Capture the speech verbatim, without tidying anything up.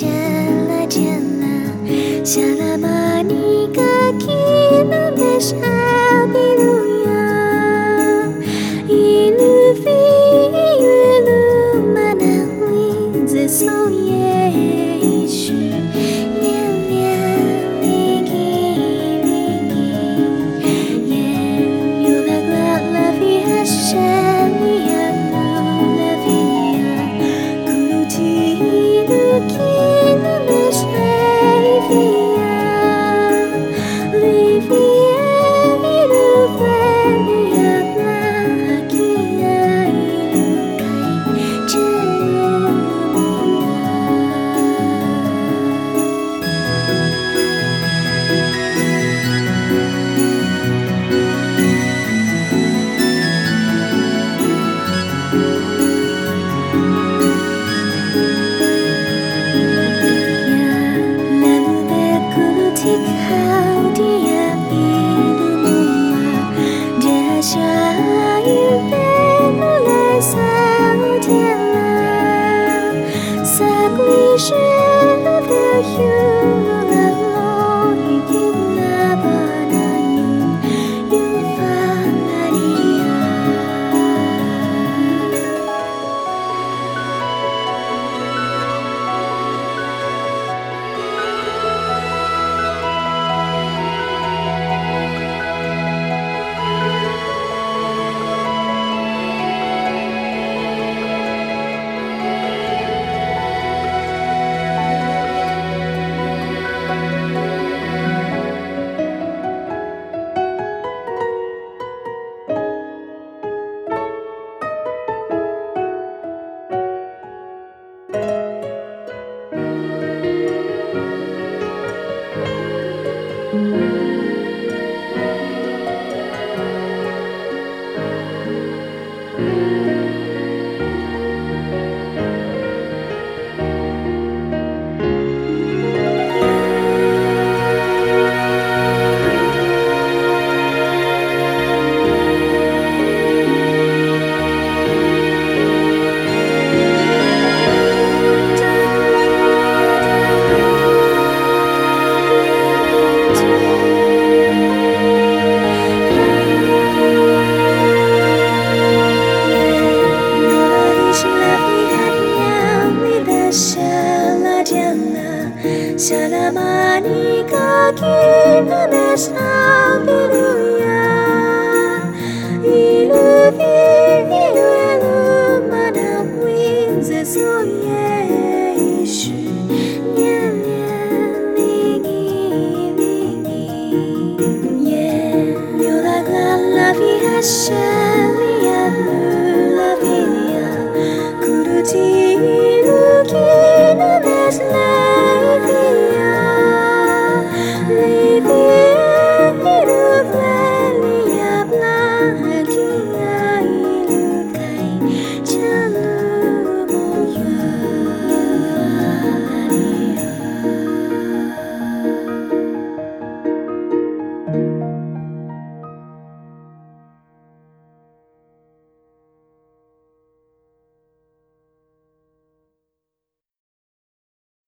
下了天了，下了把你个气能被啥比路呀？一路飞，一路马南里，在树叶一时，年年离奇离奇，也有那个那飞还是你呀路那飞呀，古路提路起路没谁飞。Hau dia ilmu dia shine bên lại sao thiên la sắc lý sư về hiu là lối kim la ba na nhung nhung pha la dia thank you